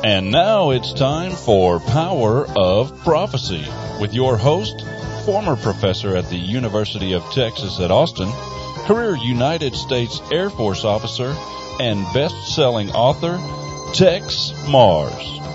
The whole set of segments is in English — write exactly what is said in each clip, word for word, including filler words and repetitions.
And now it's time for Power of Prophecy with your host, former professor at the University of Texas at Austin, career United States Air Force officer, and best-selling author, Tex Mars.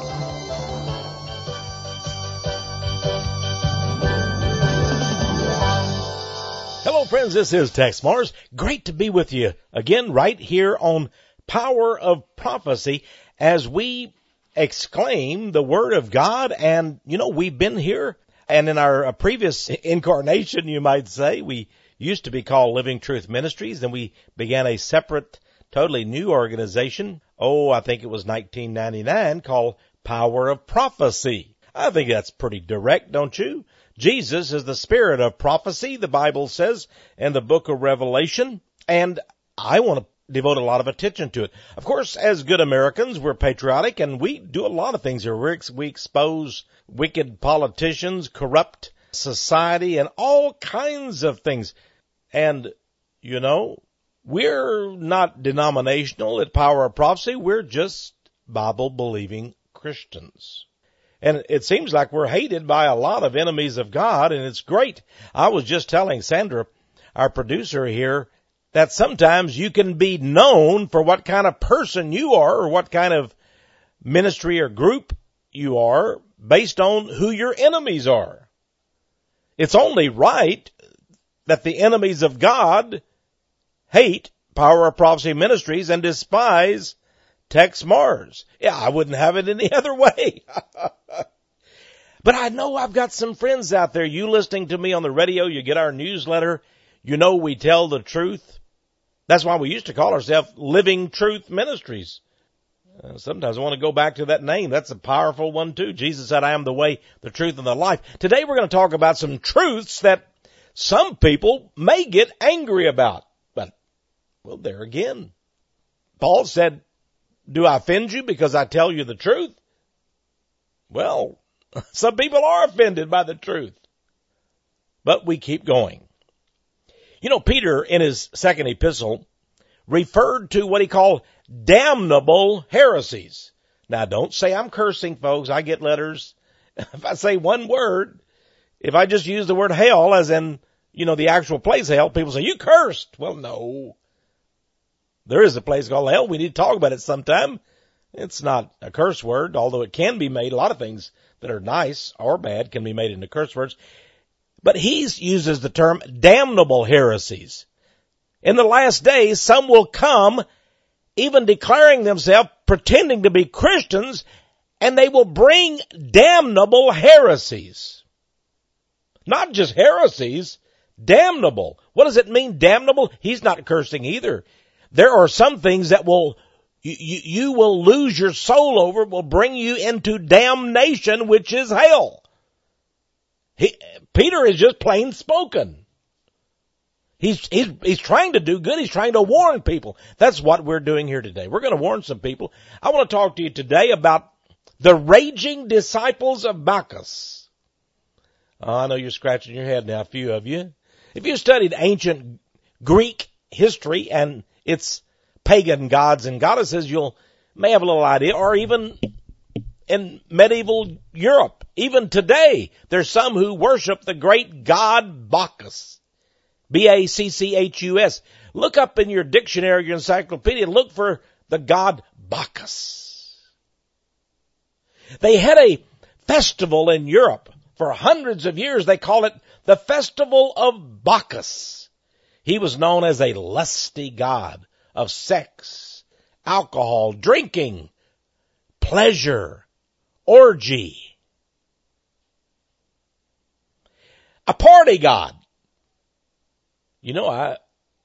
Hello, friends. This is Tex Mars. Great to be with you again right here on Power of Prophecy as we exclaim the Word of God. And, you know, we've been here, and in our previous incarnation, you might say, we used to be called Living Truth Ministries. Then we began a separate, totally new organization. Oh, I think it was nineteen ninety-nine, called Power of Prophecy. I think that's pretty direct, don't you? Jesus is the spirit of prophecy, the Bible says in the book of Revelation, and I want to devote a lot of attention to it. Of course, as good Americans, we're patriotic, and we do a lot of things here. We're ex- we expose wicked politicians, corrupt society, and all kinds of things. And, you know, we're not denominational at Power of Prophecy. We're just Bible-believing Christians. And it seems like we're hated by a lot of enemies of God, and it's great. I was just telling Sandra, our producer here, that sometimes you can be known for what kind of person you are or what kind of ministry or group you are based on who your enemies are. It's only right that the enemies of God hate Power of Prophecy Ministries and despise Tex Mars. Yeah, I wouldn't have it any other way. But I know I've got some friends out there. You listening to me on the radio, you get our newsletter, you know we tell the truth. That's why we used to call ourselves Living Truth Ministries. Uh, sometimes I want to go back to that name. That's a powerful one too. Jesus said, I am the way, the truth, and the life. Today we're going to talk about some truths that some people may get angry about. But, well, there again. Paul said, do I offend you because I tell you the truth? Well, some people are offended by the truth. But we keep going. You know, Peter, in his second epistle, referred to what he called damnable heresies. Now, don't say I'm cursing, folks. I get letters. If I say one word, if I just use the word hell, as in, you know, the actual place hell, people say, you cursed. Well, no. There is a place called hell. We need to talk about it sometime. It's not a curse word, although it can be made. A lot of things that are nice or bad can be made into curse words. But he uses the term damnable heresies. In the last days, some will come, even declaring themselves, pretending to be Christians, and they will bring damnable heresies. Not just heresies, damnable. What does it mean, damnable? He's not cursing either. There are some things that will, you, you, you will lose your soul over, will bring you into damnation, which is hell. He, Peter is just plain spoken. He's, he's, he's trying to do good. He's trying to warn people. That's what we're doing here today. We're going to warn some people. I want to talk to you today about the raging disciples of Bacchus. Oh, I know you're scratching your head now, a few of you. If you studied ancient Greek history and its pagan gods and goddesses, you'll may have a little idea, or even in medieval Europe. Even today, there's some who worship the great god Bacchus. B A C C H U S. Look up in your dictionary, your encyclopedia, look for the god Bacchus. They had a festival in Europe for hundreds of years. They call it the Festival of Bacchus. He was known as a lusty god of sex, alcohol, drinking, pleasure, orgy. A party god. You know, I,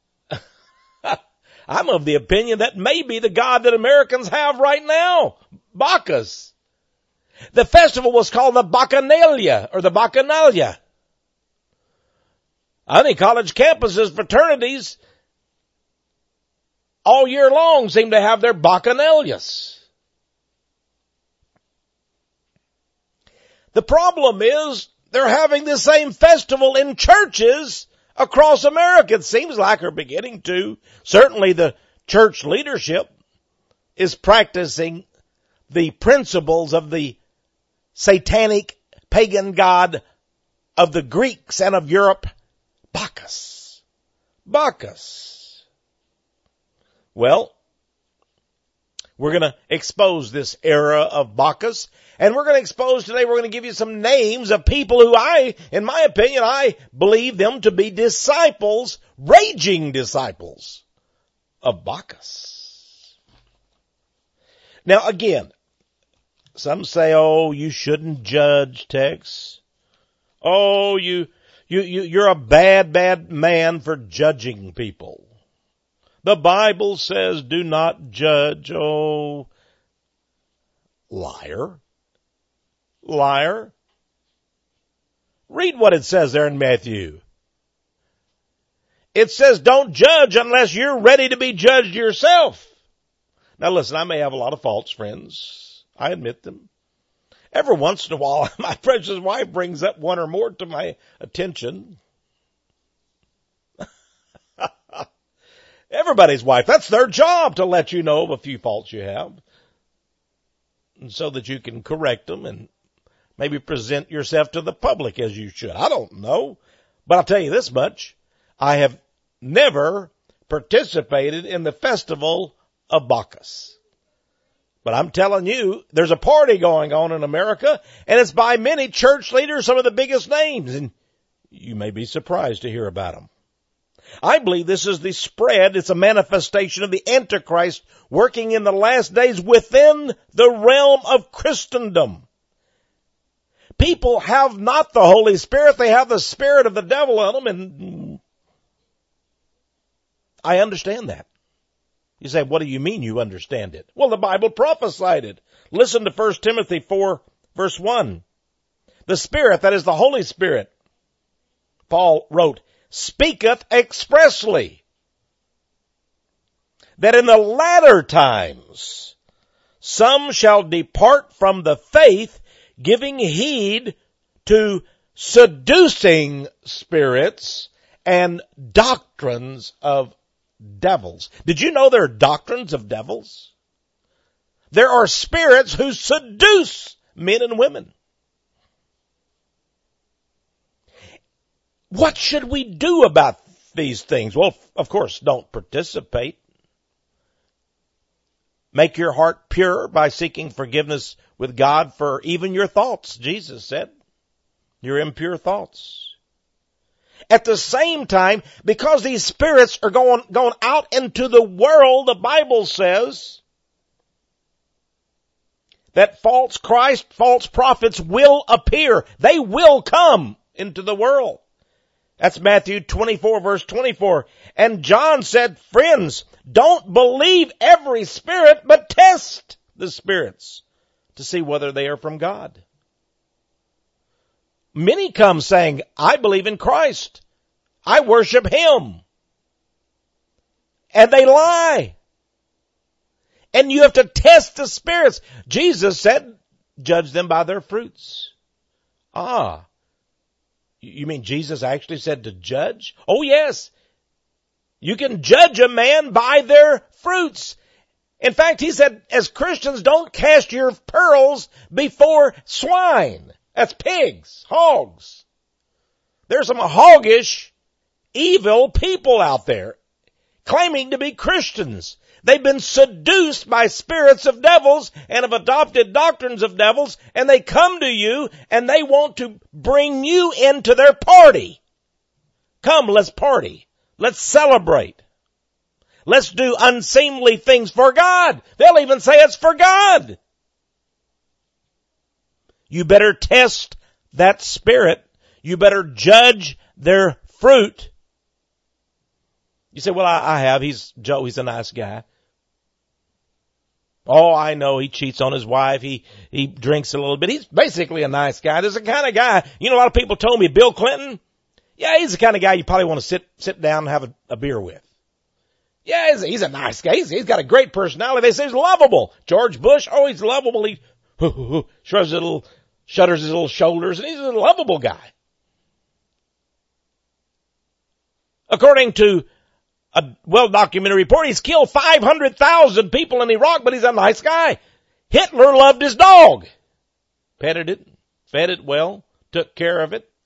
I'm of the opinion that may be the god that Americans have right now, Bacchus. The festival was called the Bacchanalia, or the Bacchanalia. I think college campuses, fraternities, all year long seem to have their Bacchanalias. The problem is they're having the same festival in churches across America. It seems like they're beginning to. Certainly the church leadership is practicing the principles of the satanic pagan god of the Greeks and of Europe, Bacchus. Bacchus. Well, we're going to expose this era of Bacchus, and we're going to expose today, we're going to give you some names of people who I, in my opinion, I believe them to be disciples, raging disciples of Bacchus. Now again, some say, oh, you shouldn't judge, Tex. Oh, you, you, you, you're a bad, bad man for judging people. The Bible says do not judge. Oh, liar. Liar. Read what it says there in Matthew. It says don't judge unless you're ready to be judged yourself. Now listen, I may have a lot of faults, friends. I admit them. Every once in a while, my precious wife brings up one or more to my attention. Everybody's wife, that's their job to let you know of a few faults you have, and so that you can correct them and maybe present yourself to the public as you should. I don't know, but I'll tell you this much. I have never participated in the festival of Bacchus. But I'm telling you, there's a party going on in America, and it's by many church leaders, some of the biggest names, and you may be surprised to hear about them. I believe this is the spread, it's a manifestation of the Antichrist working in the last days within the realm of Christendom. People have not the Holy Spirit, they have the spirit of the devil in them, and I understand that. You say, what do you mean you understand it? Well, the Bible prophesied it. Listen to First Timothy four, verse one. The Spirit, that is the Holy Spirit, Paul wrote, speaketh expressly that in the latter times some shall depart from the faith, giving heed to seducing spirits and doctrines of devils. Did you know there are doctrines of devils? There are spirits who seduce men and women. What should we do about these things? Well, of course, don't participate. Make your heart pure by seeking forgiveness with God for even your thoughts, Jesus said. Your impure thoughts. At the same time, because these spirits are going, going out into the world, the Bible says that false Christ, false prophets will appear. They will come into the world. That's Matthew twenty-four, verse twenty-four. And John said, friends, don't believe every spirit, but test the spirits to see whether they are from God. Many come saying, I believe in Christ. I worship Him. And they lie. And you have to test the spirits. Jesus said, judge them by their fruits. Ah. You mean Jesus actually said to judge? Oh yes. You can judge a man by their fruits. In fact, he said, as Christians, don't cast your pearls before swine. That's pigs, hogs. There's some hoggish, evil people out there claiming to be Christians. They've been seduced by spirits of devils and have adopted doctrines of devils, and they come to you and they want to bring you into their party. Come, let's party. Let's celebrate. Let's do unseemly things for God. They'll even say it's for God. You better test that spirit. You better judge their fruit. You say, well, I, I have. He's Joe. He's a nice guy. Oh, I know. He cheats on his wife. He, he drinks a little bit. He's basically a nice guy. There's the kind of guy, you know, a lot of people told me Bill Clinton. Yeah, he's the kind of guy you probably want to sit, sit down and have a, a beer with. Yeah, he's a, he's a nice guy. He's, he's got a great personality. They say he's lovable. George Bush, oh, he's lovable. He shrugs his little, shudders his little shoulders, and he's a lovable guy. According to a well-documented report, he's killed five hundred thousand people in Iraq, but he's a nice guy. Hitler loved his dog. Petted it, fed it well, took care of it.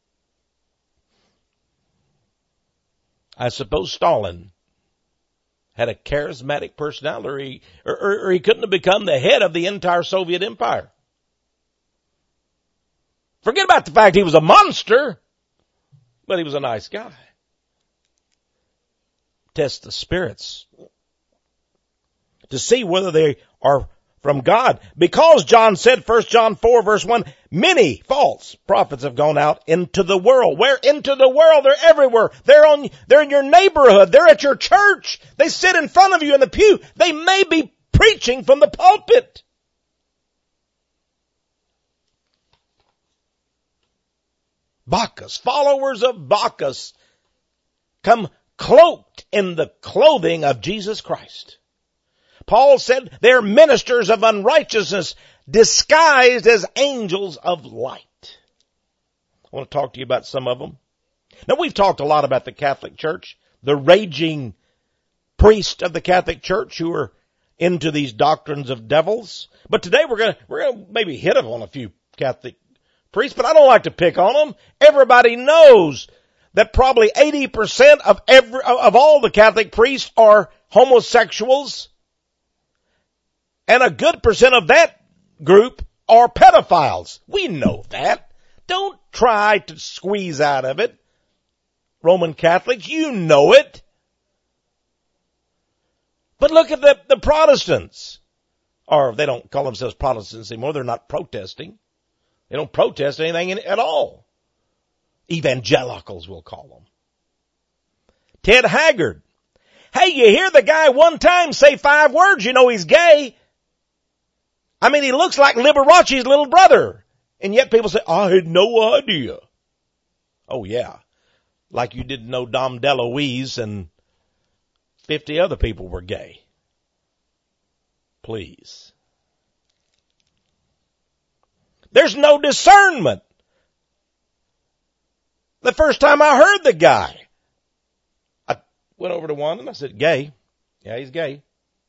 I suppose Stalin had a charismatic personality, or, or, or he couldn't have become the head of the entire Soviet Empire. Forget about the fact he was a monster, but he was a nice guy. Test the spirits to see whether they are from God. Because John said, First John four verse one, many false prophets have gone out into the world. Where into the world? They're everywhere. They're on, they're in your neighborhood. They're at your church. They sit in front of you in the pew. They may be preaching from the pulpit. Bacchus, followers of Bacchus, come cloaked in the clothing of Jesus Christ. Paul said they're ministers of unrighteousness disguised as angels of light. I want to talk to you about some of them. Now, we've talked a lot about the Catholic Church, the raging priest of the Catholic Church who are into these doctrines of devils. But today we're going to, we're going to maybe hit on a few Catholic priests, but I don't like to pick on them. Everybody knows that probably eighty percent of every, of all the Catholic priests are homosexuals. And a good percent of that group are pedophiles. We know that. Don't try to squeeze out of it. Roman Catholics, you know it. But look at the, the Protestants. Or they don't call themselves Protestants anymore. They're not protesting. They don't protest anything at all. Evangelicals, we'll call them. Ted Haggard. Hey, you hear the guy one time say five words, you know he's gay. I mean, he looks like Liberace's little brother. And yet people say, I had no idea. Oh, yeah. Like you didn't know Dom DeLuise and fifty other people were gay. Please. There's no discernment. The first time I heard the guy, I went over to one and I said, gay. Yeah, he's gay.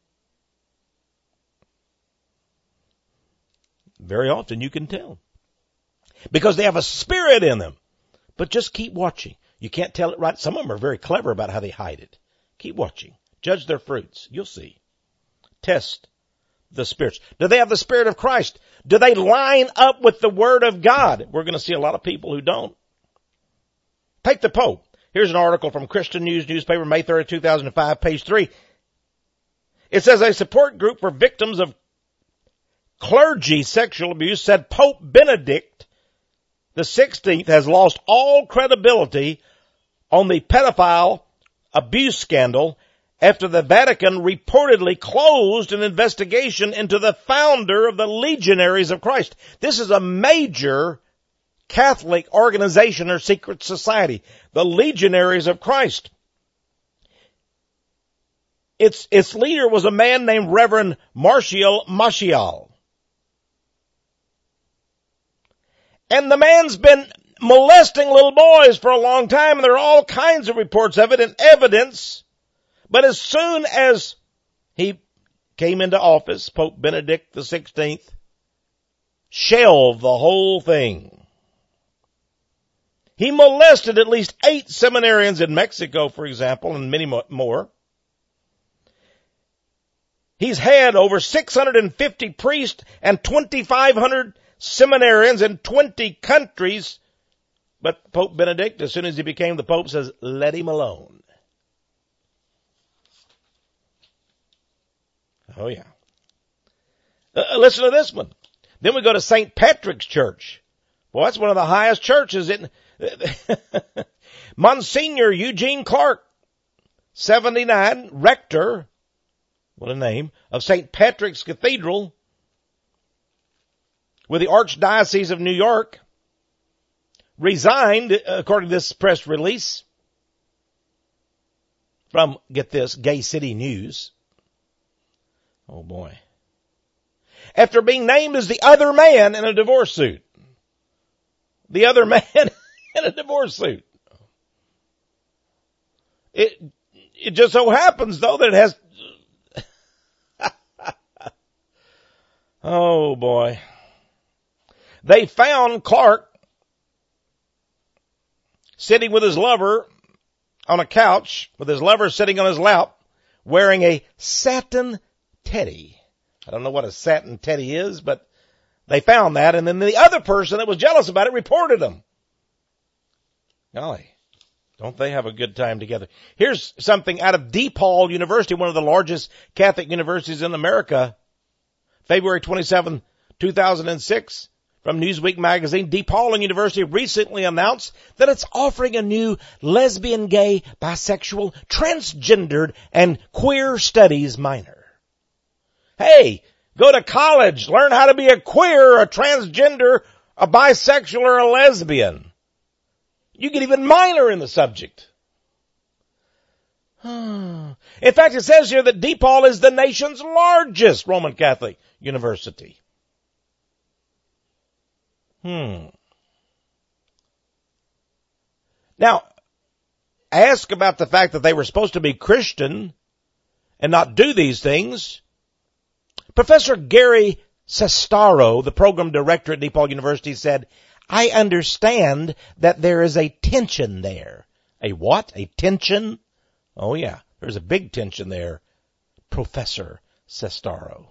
Very often you can tell. Because they have a spirit in them. But just keep watching. You can't tell it right. Some of them are very clever about how they hide it. Keep watching. Judge their fruits. You'll see. Test the spirits. Do they have the Spirit of Christ? Do they line up with the Word of God? We're going to see a lot of people who don't. Take the Pope. Here's an article from Christian News newspaper, May thirtieth, two thousand five, page three. It says a support group for victims of clergy sexual abuse said Pope Benedict the sixteenth has lost all credibility on the pedophile abuse scandal after the Vatican reportedly closed an investigation into the founder of the Legionaries of Christ. This is a major Catholic organization or secret society, the Legionaries of Christ. Its, its leader was a man named Reverend Martial Maciel. And the man's been molesting little boys for a long time, and there are all kinds of reports of it and evidence. But as soon as he came into office, Pope Benedict the sixteenth shelved the whole thing. He molested at least eight seminarians in Mexico, for example, and many more. He's had over six hundred fifty priests and twenty-five hundred seminarians in twenty countries. But Pope Benedict, as soon as he became the Pope, says, let him alone. Oh, yeah. Uh, listen to this one. Then we go to Saint Patrick's Church. Well, that's one of the highest churches in Monsignor Eugene Clark, seventy-nine, rector, what a name, of Saint Patrick's Cathedral with the Archdiocese of New York, resigned, according to this press release from, get this, Gay City News. Oh boy. After being named as the other man in a divorce suit. The other man in a divorce suit. It, it just so happens though that it has, Oh, boy. They found Clark sitting with his lover on a couch, with his lover sitting on his lap, wearing a satin teddy. I don't know what a satin teddy is, but they found that, and then the other person that was jealous about it reported him. Golly, don't they have a good time together? Here's something out of DePaul University, one of the largest Catholic universities in America. February twenty-seventh, two thousand six, from Newsweek magazine. DePaul University recently announced that it's offering a new lesbian, gay, bisexual, transgendered, and queer studies minor. Hey, go to college, learn how to be a queer, a transgender, a bisexual, or a lesbian. You get even minor in the subject. In fact, it says here that DePaul is the nation's largest Roman Catholic university. Hmm. Now, ask about the fact that they were supposed to be Christian and not do these things. Professor Gary Sestaro, the program director at DePaul University, said, I understand that there is a tension there. A what? A tension? Oh yeah, there's a big tension there, Professor Sestaro.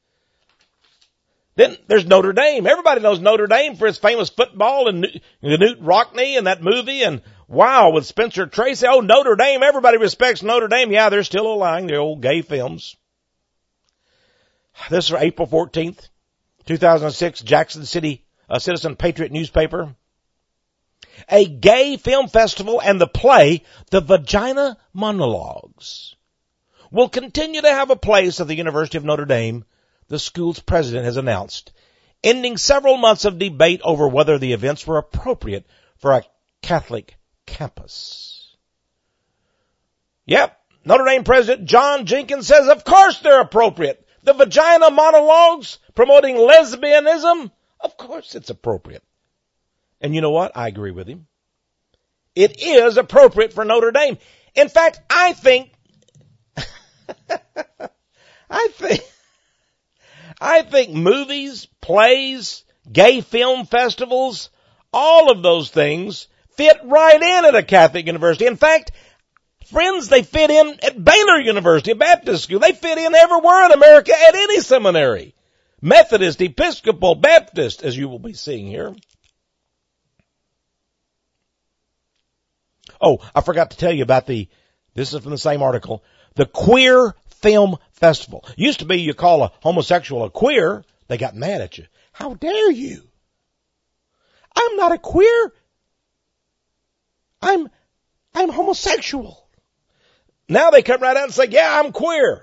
Then there's Notre Dame. Everybody knows Notre Dame for its famous football and Newt Rockne and that movie and wow, with Spencer Tracy. Oh, Notre Dame. Everybody respects Notre Dame. Yeah, they're still allowing the old gay films. This is April fourteenth, two thousand six, Jackson City uh, Citizen Patriot newspaper. A gay film festival and the play, The Vagina Monologues, will continue to have a place at the University of Notre Dame, the school's president has announced, ending several months of debate over whether the events were appropriate for a Catholic campus. Yep, Notre Dame President John Jenkins says, of course they're appropriate. The Vagina Monologues promoting lesbianism, of course it's appropriate. And you know what? I agree with him. It is appropriate for Notre Dame. In fact, I think, I think, I think movies, plays, gay film festivals, all of those things fit right in at a Catholic university. In fact, friends, they fit in at Baylor University, a Baptist school. They fit in everywhere in America at any seminary. Methodist, Episcopal, Baptist, as you will be seeing here. Oh, I forgot to tell you about the, this is from the same article, the Queer Film Festival. Used to be you call a homosexual a queer, they got mad at you. How dare you? I'm not a queer. I'm, I'm homosexual. Now they come right out and say, yeah, I'm queer.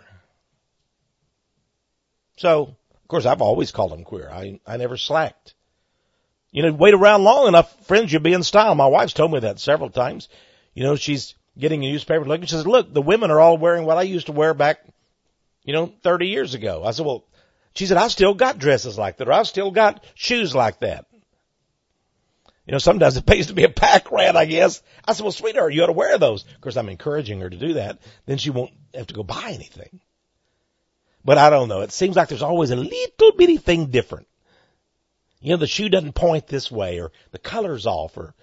So, of course, I've always called them queer. I, I never slacked. You know, wait around long enough, friends, you'll be in style. My wife's told me that several times. You know, she's getting a newspaper looking. She says, look, the women are all wearing what I used to wear back, you know, thirty years ago. I said, well, she said, I still got dresses like that, or I've still got shoes like that. You know, sometimes it pays to be a pack rat, I guess. I said, well, sweetheart, you ought to wear those. Of course, I'm encouraging her to do that. Then she won't have to go buy anything. But I don't know. It seems like there's always a little bitty thing different. You know, the shoe doesn't point this way, or the color's off, or...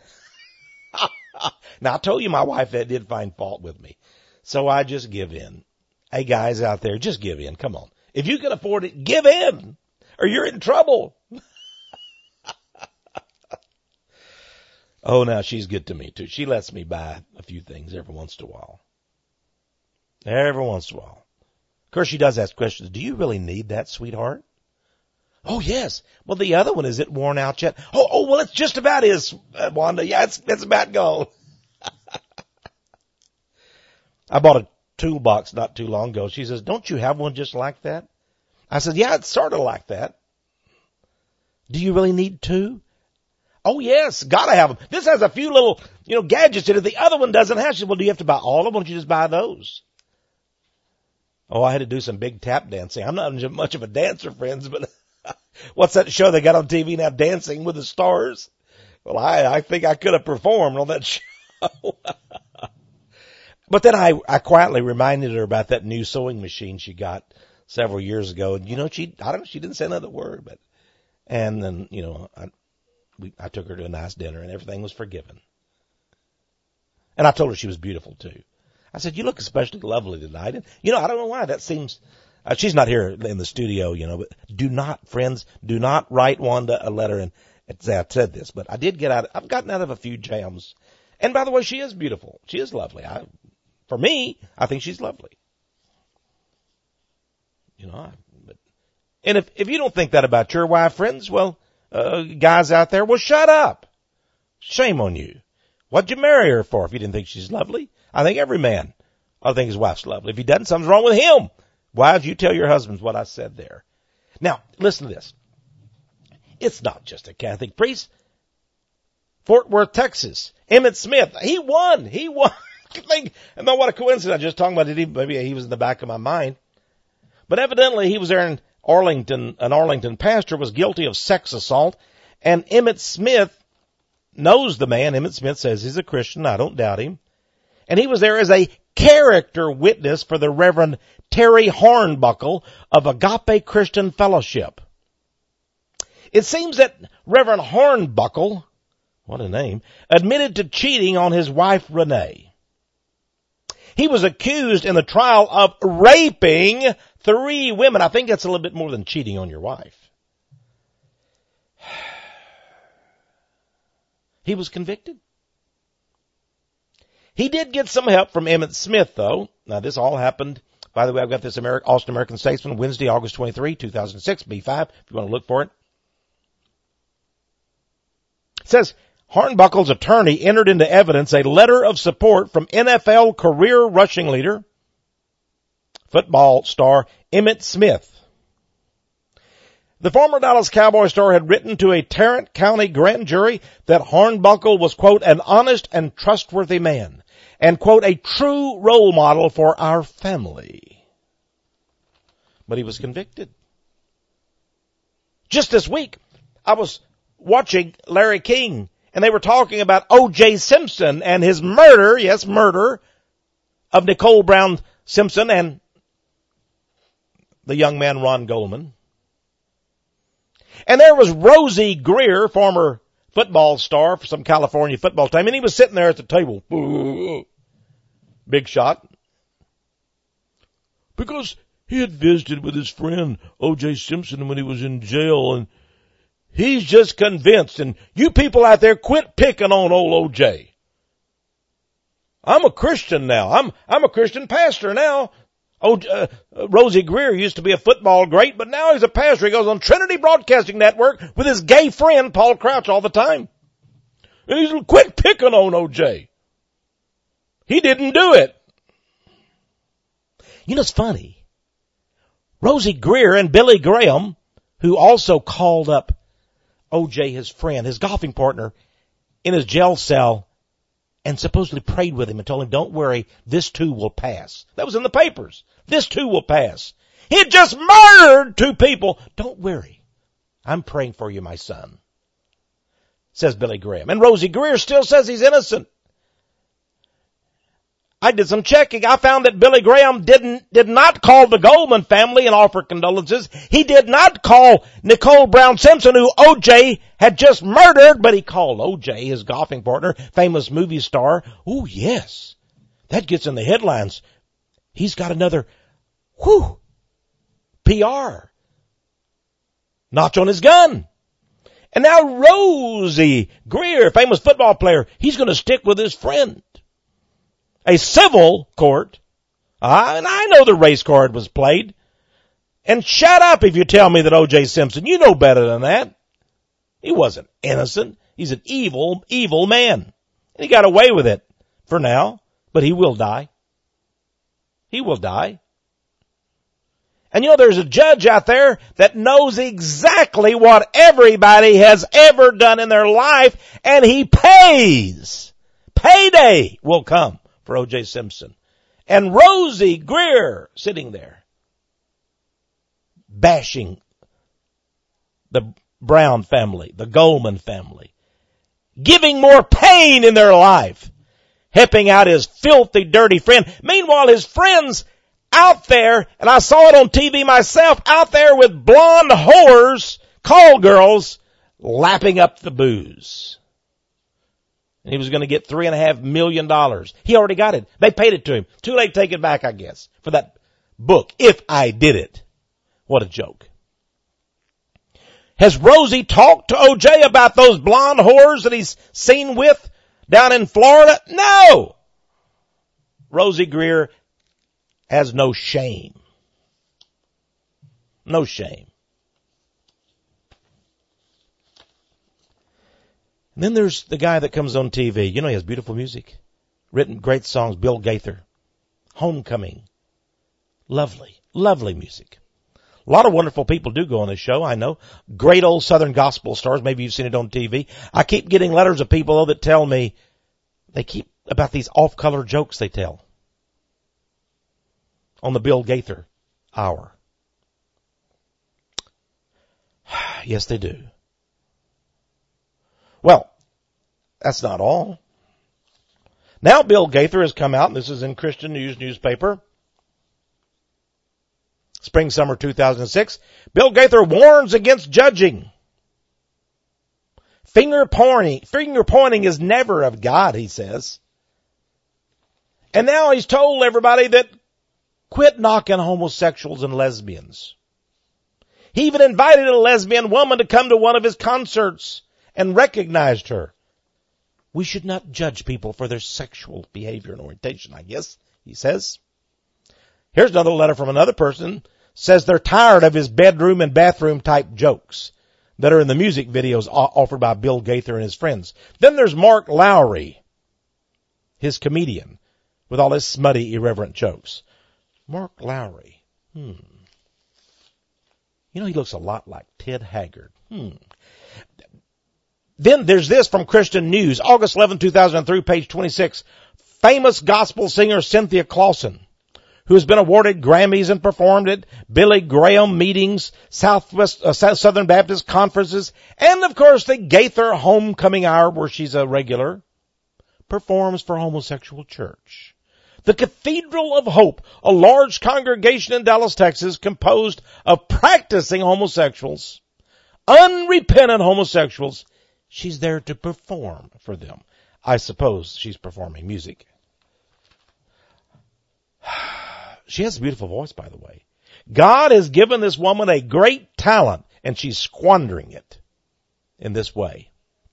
Now, I told you my wife that did find fault with me. So I just give in. Hey, guys out there, just give in. Come on. If you can afford it, give in, or you're in trouble. Oh, now she's good to me, too. She lets me buy a few things every once in a while. Every once in a while. Of course, she does ask questions. Do you really need that, sweetheart? Oh, yes. Well, the other one, is it worn out yet? Oh, oh, well, it's just about is, uh, Wanda. Yeah, it's, it's about gone. I bought a toolbox not too long ago. She says, don't you have one just like that? I said, yeah, it's sort of like that. Do you really need two? Oh, yes, gotta have them. This has a few little, you know, gadgets in it. The other one doesn't have. She said, well, do you have to buy all of them? Why don't you just buy those? Oh, I had to do some big tap dancing. I'm not much of a dancer, friends, but what's that show they got on T V now, Dancing with the Stars? Well, I, I think I could have performed on that show. But then I, I quietly reminded her about that new sewing machine she got several years ago. And, you know, she, I don't know, she didn't say another word, but, and then, you know, I, we, I took her to a nice dinner and everything was forgiven. And I told her she was beautiful too. I said, you look especially lovely tonight. And, you know, I don't know why that seems, uh, she's not here in the studio, you know, but do not, friends, do not write Wanda a letter and say I said this, but I did get out, I've gotten out of a few jams. And by the way, she is beautiful. She is lovely. I, for me, I think she's lovely. You know, I, but, and if, if you don't think that about your wife, friends, well, uh, guys out there, well, shut up. Shame on you. What'd you marry her for if you didn't think she's lovely? I think every man ought to think his wife's lovely. If he doesn't, something's wrong with him. Wives, you tell your husbands what I said there. Now, listen to this. It's not just a Catholic priest. Fort Worth, Texas. Emmett Smith. He won. He won. Think, and what a coincidence. I just talking about it. Maybe he was in the back of my mind. But evidently he was there in Arlington. An Arlington pastor was guilty of sex assault. And Emmett Smith knows the man. Emmett Smith says he's a Christian. I don't doubt him. And he was there as a character witness for the Reverend Terry Hornbuckle of Agape Christian Fellowship. It seems that Reverend Hornbuckle, what a name, admitted to cheating on his wife Renee. He was accused in the trial of raping three women. I think that's a little bit more than cheating on your wife. He was convicted. He did get some help from Emmett Smith, though. Now, this all happened, by the way, I've got this Ameri- Austin American Statesman, Wednesday, August twenty-third, two thousand six, B five, if you want to look for it. It says, Hornbuckle's attorney entered into evidence a letter of support from N F L career rushing leader, football star Emmett Smith. The former Dallas Cowboy star had written to a Tarrant County grand jury that Hornbuckle was, quote, an honest and trustworthy man, and, quote, a true role model for our family. But he was convicted. Just this week, I was watching Larry King, and they were talking about O J Simpson and his murder, yes, murder, of Nicole Brown Simpson and the young man Ron Goldman. And there was Rosie Greer, former football star for some California football team, and he was sitting there at the table. Big shot. Because he had visited with his friend O J Simpson when he was in jail, and he's just convinced. And you people out there, quit picking on old O J. I'm a Christian now. I'm I'm a Christian pastor now. Oh, uh, Rosie Greer used to be a football great, but now he's a pastor. He goes on Trinity Broadcasting Network with his gay friend Paul Crouch all the time. And he's quit picking on O J. He didn't do it. You know, it's funny. Rosie Greer and Billy Graham, who also called up O J, his friend, his golfing partner, in his jail cell, and supposedly prayed with him and told him, don't worry, this too will pass. That was in the papers. This too will pass. He had just murdered two people. Don't worry. I'm praying for you, my son, says Billy Graham. And Rosie Greer still says he's innocent. I did some checking. I found that Billy Graham didn't, did not call the Goldman family and offer condolences. He did not call Nicole Brown Simpson, who O J had just murdered, but he called O J, his golfing partner, famous movie star. Oh, yes. That gets in the headlines. He's got another, whew, P R notch on his gun. And now Rosie Greer, famous football player, he's going to stick with his friend. A civil court, uh, and I know the race card was played. And shut up if you tell me that O J Simpson, you know better than that. He wasn't innocent. He's an evil, evil man. And he got away with it for now, but he will die. He will die. And you know, there's a judge out there that knows exactly what everybody has ever done in their life, and he pays. Payday will come for O J Simpson. And Rosie Greer sitting there, bashing the Brown family, the Goldman family, giving more pain in their life, helping out his filthy, dirty friend. Meanwhile, his friend's out there, and I saw it on T V myself, out there with blonde whores, call girls, lapping up the booze. And he was going to get three and a half million dollars. He already got it. They paid it to him. Too late to take it back, I guess, for that book, If I Did It. What a joke. Has Rosie talked to O J about those blonde whores that he's seen with down in Florida? No! Rosie Greer has no shame. No shame. And then there's the guy that comes on T V. You know, he has beautiful music. Written great songs. Bill Gaither. Homecoming. Lovely, lovely music. A lot of wonderful people do go on this show, I know. Great old Southern gospel stars. Maybe you've seen it on T V. I keep getting letters of people, though, that tell me they keep about these off-color jokes they tell on the Bill Gaither hour. Yes, they do. Well, that's not all. Now Bill Gaither has come out, and this is in Christian News newspaper, spring, summer two thousand six. Bill Gaither warns against judging. Finger pointing, finger pointing is never of God, he says. And now he's told everybody that quit knocking homosexuals and lesbians. He even invited a lesbian woman to come to one of his concerts and recognized her. We should not judge people for their sexual behavior and orientation, I guess, he says. Here's another letter from another person. Says they're tired of his bedroom and bathroom type jokes that are in the music videos offered by Bill Gaither and his friends. Then there's Mark Lowry, his comedian, with all his smutty, irreverent jokes. Mark Lowry. Hmm. You know, he looks a lot like Ted Haggard. Hmm. Then there's this from Christian News, August eleventh, two thousand three, page twenty-six. Famous gospel singer Cynthia Clawson, who has been awarded Grammys and performed at Billy Graham meetings, Southwest uh, Southern Baptist conferences, and of course the Gaither Homecoming Hour, where she's a regular, performs for Homosexual Church. The Cathedral of Hope, a large congregation in Dallas, Texas, composed of practicing homosexuals, unrepentant homosexuals. She's there to perform for them. I suppose she's performing music. She has a beautiful voice, by the way. God has given this woman a great talent, and she's squandering it in this way.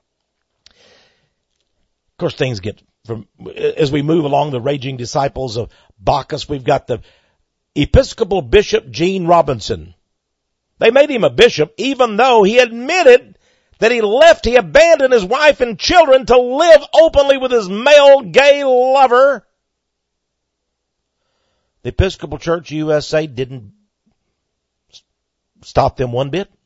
Of course, things get, from as we move along the raging disciples of Bacchus, we've got the Episcopal Bishop Gene Robinson. They made him a bishop, even though he admitted that he left, he abandoned his wife and children to live openly with his male gay lover. The Episcopal Church U S A didn't stop them one bit.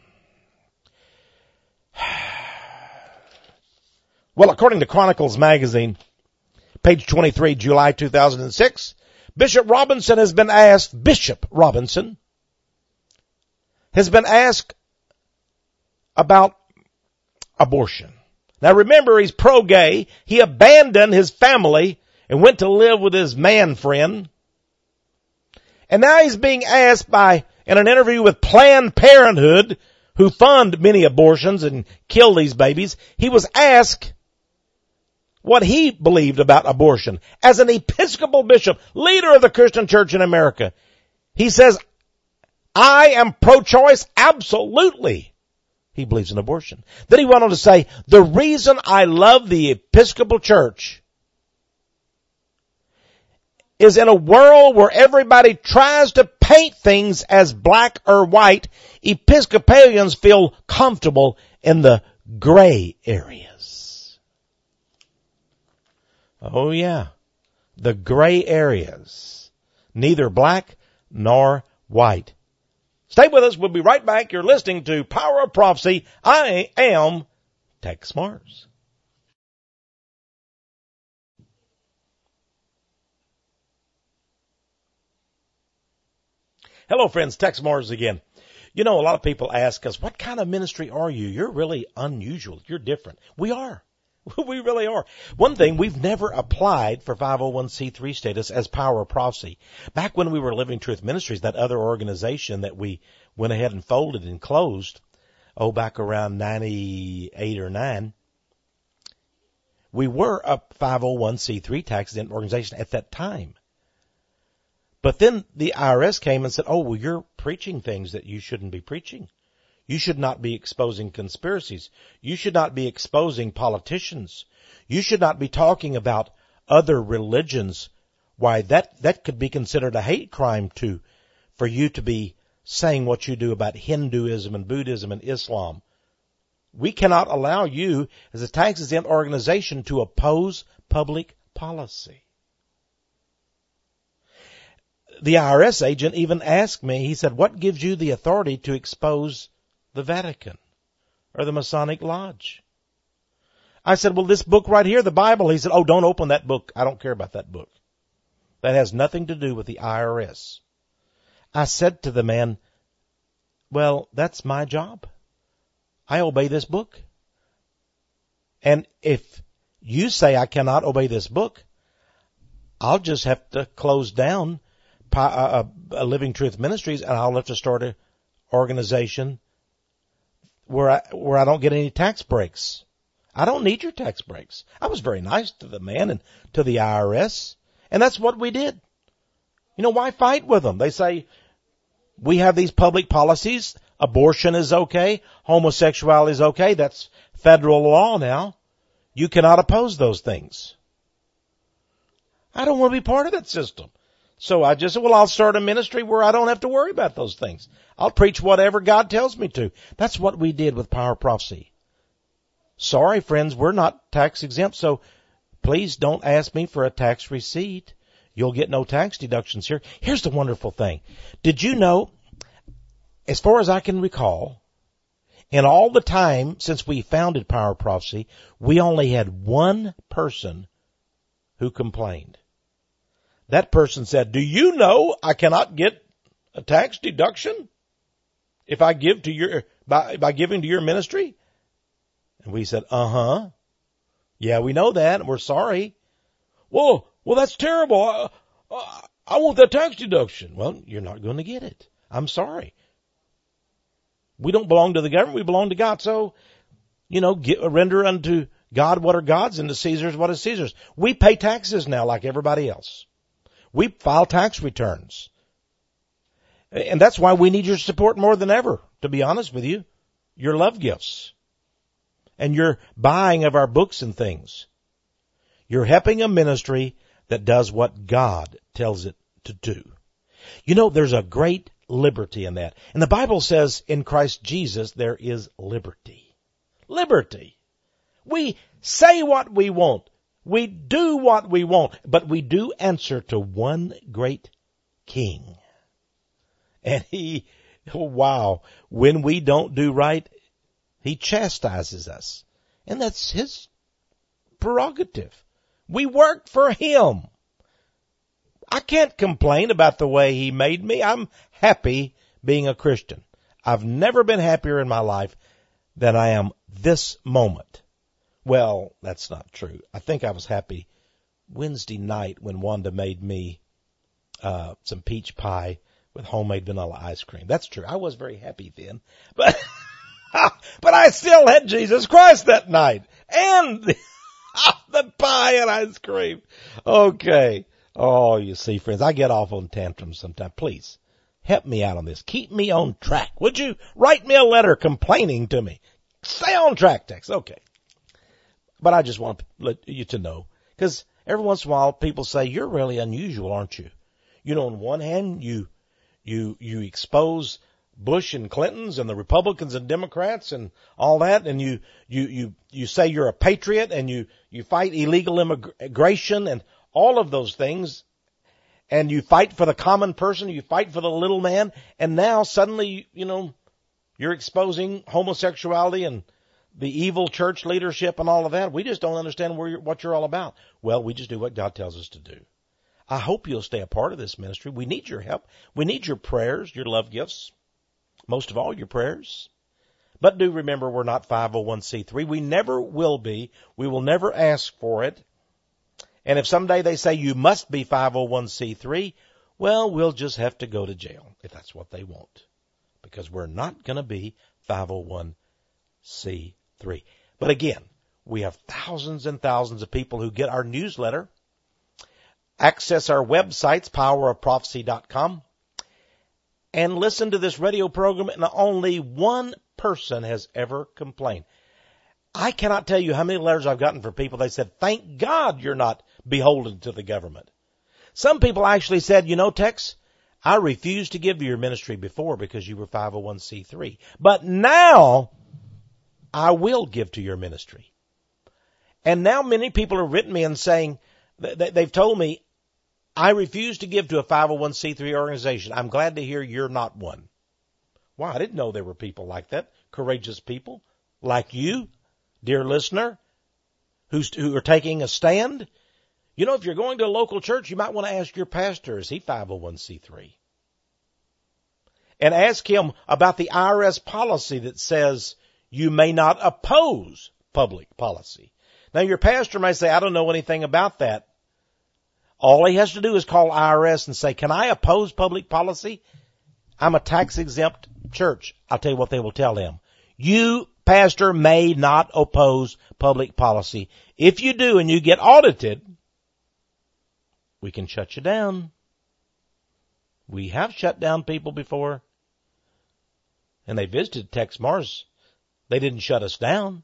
Well, according to Chronicles magazine, page twenty-three, July two thousand six, Bishop Robinson has been asked, Bishop Robinson has been asked about abortion. Now remember, he's pro-gay. He abandoned his family and went to live with his man friend. And now he's being asked by, in an interview with Planned Parenthood, who fund many abortions and kill these babies, he was asked what he believed about abortion. As an Episcopal bishop, leader of the Christian church in America, he says, I am pro-choice, absolutely. He believes in abortion. Then he went on to say, the reason I love the Episcopal Church is in a world where everybody tries to paint things as black or white, Episcopalians feel comfortable in the gray areas. Oh yeah, the gray areas. Neither black nor white. Stay with us. We'll be right back. You're listening to Power of Prophecy. I am Tex Mars. Hello, friends. Tex Mars again. You know, a lot of people ask us, what kind of ministry are you? You're really unusual. You're different. We are. We really are. One thing, we've never applied for five oh one c three status as Power of Prophecy. Back when we were Living Truth Ministries, that other organization that we went ahead and folded and closed, oh, back around ninety-eight or nine, we were a five oh one c three tax-exempt organization at that time. But then the I R S came and said, oh, well, you're preaching things that you shouldn't be preaching. You should not be exposing conspiracies. You should not be exposing politicians. You should not be talking about other religions. Why, that, that could be considered a hate crime too, for you to be saying what you do about Hinduism and Buddhism and Islam. We cannot allow you as a tax-exempt organization to oppose public policy. The I R S agent even asked me, he said, what gives you the authority to expose the Vatican or the Masonic Lodge? I said, well, this book right here, the Bible. He said, oh, don't open that book. I don't care about that book. That has nothing to do with the I R S. I said to the man, well, that's my job. I obey this book. And if you say I cannot obey this book, I'll just have to close down uh, uh, Living Truth Ministries, and I'll have to start an organization where I, where I don't get any tax breaks. I don't need your tax breaks. I was very nice to the man and to the I R S, and that's what we did. You know, why fight with them? They say, we have these public policies. Abortion is okay. Homosexuality is okay. That's federal law now. You cannot oppose those things. I don't want to be part of that system. So I just said, well, I'll start a ministry where I don't have to worry about those things. I'll preach whatever God tells me to. That's what we did with Power of Prophecy. Sorry, friends, we're not tax exempt, so please don't ask me for a tax receipt. You'll get no tax deductions here. Here's the wonderful thing. Did you know, as far as I can recall, in all the time since we founded Power of Prophecy, we only had one person who complained. That person said, do you know I cannot get a tax deduction if I give to your, by, by giving to your ministry? And we said, uh-huh. Yeah, we know that, and we're sorry. Well, well, that's terrible. I, I, I want that tax deduction. Well, you're not going to get it. I'm sorry. We don't belong to the government. We belong to God. So, you know, get, render unto God what are God's and to Caesar's what is Caesar's. We pay taxes now like everybody else. We file tax returns. And that's why we need your support more than ever, to be honest with you. Your love gifts. And your buying of our books and things. You're helping a ministry that does what God tells it to do. You know, there's a great liberty in that. And the Bible says in Christ Jesus there is liberty. Liberty. We say what we want. We do what we want. But we do answer to one great King. And he, oh wow, when we don't do right, he chastises us. And that's his prerogative. We work for him. I can't complain about the way he made me. I'm happy being a Christian. I've never been happier in my life than I am this moment. Well, that's not true. I think I was happy Wednesday night when Wanda made me uh some peach pie with homemade vanilla ice cream. That's true. I was very happy then. But but I still had Jesus Christ that night. And the pie and ice cream. Okay. Oh, you see, friends, I get off on tantrums sometimes. Please, help me out on this. Keep me on track. Would you write me a letter complaining to me? Stay on track, Tex. Okay. But I just want to let you to know, because every once in a while people say, you're really unusual, aren't you? You know, on one hand, you, you, you expose Bush and Clinton's and the Republicans and Democrats and all that, and you, you, you, you say you're a patriot and you, you fight illegal immigration and all of those things, and you fight for the common person, you fight for the little man, and now suddenly, you know, you're exposing homosexuality and the evil church leadership and all of that. We just don't understand where you're, what you're all about. Well, we just do what God tells us to do. I hope you'll stay a part of this ministry. We need your help. We need your prayers, your love gifts. Most of all, your prayers. But do remember, we're not five oh one c three. We never will be. We will never ask for it. And if someday they say you must be five oh one c three, well, we'll just have to go to jail if that's what they want. Because we're not going to be five oh one c three. But again, we have thousands and thousands of people who get our newsletter, access our websites, power of prophecy dot com, and listen to this radio program, and only one person has ever complained. I cannot tell you how many letters I've gotten from people. They said, thank God you're not beholden to the government. Some people actually said, you know, Tex, I refused to give to your ministry before because you were five oh one c three. But now I will give to your ministry. And now many people have written me and saying, they've told me, I refuse to give to a five oh one c three organization. I'm glad to hear you're not one. Wow, I didn't know there were people like that. Courageous people like you, dear listener, who's, who are taking a stand. You know, if you're going to a local church, you might want to ask your pastor, is he five oh one c three? And ask him about the I R S policy that says you may not oppose public policy. Now, your pastor may say, I don't know anything about that. All he has to do is call I R S and say, can I oppose public policy? I'm a tax-exempt church. I'll tell you what they will tell him. You, pastor, may not oppose public policy. If you do and you get audited, we can shut you down. We have shut down people before. And they visited Tex Mars. They didn't shut us down.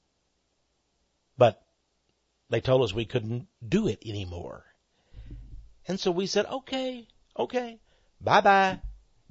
But they told us we couldn't do it anymore. And so we said, okay, okay, bye-bye.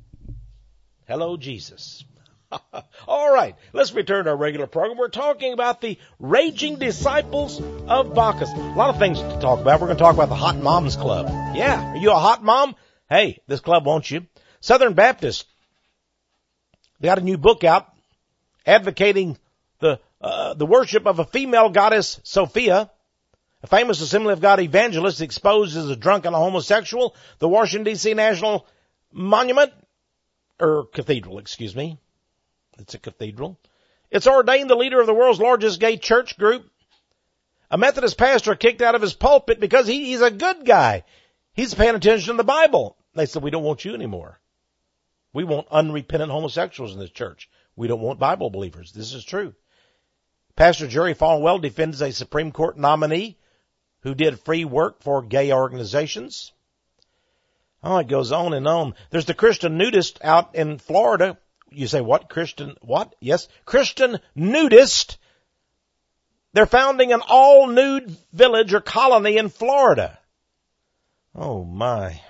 Hello, Jesus. All right, let's return to our regular program. We're talking about the raging disciples of Bacchus. A lot of things to talk about. We're going to talk about the Hot Moms Club. Yeah, are you a hot mom? Hey, this club wants you. Southern Baptist, they got a new book out advocating the uh, the worship of a female goddess, Sophia. A famous Assembly of God evangelist exposed as a drunk and a homosexual. The Washington, D C National Monument, or Cathedral, excuse me. It's a cathedral. It's ordained the leader of the world's largest gay church group. A Methodist pastor kicked out of his pulpit because he, he's a good guy. He's paying attention to the Bible. They said, we don't want you anymore. We want unrepentant homosexuals in this church. We don't want Bible believers. This is true. Pastor Jerry Falwell defends a Supreme Court nominee who did free work for gay organizations. Oh, it goes on and on. There's the Christian nudist out in Florida. You say, what? Christian, what? Yes, Christian nudist. They're founding an all-nude village or colony in Florida. Oh, my.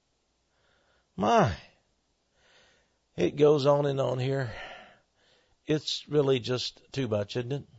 My. It goes on and on here. It's really just too much, isn't it?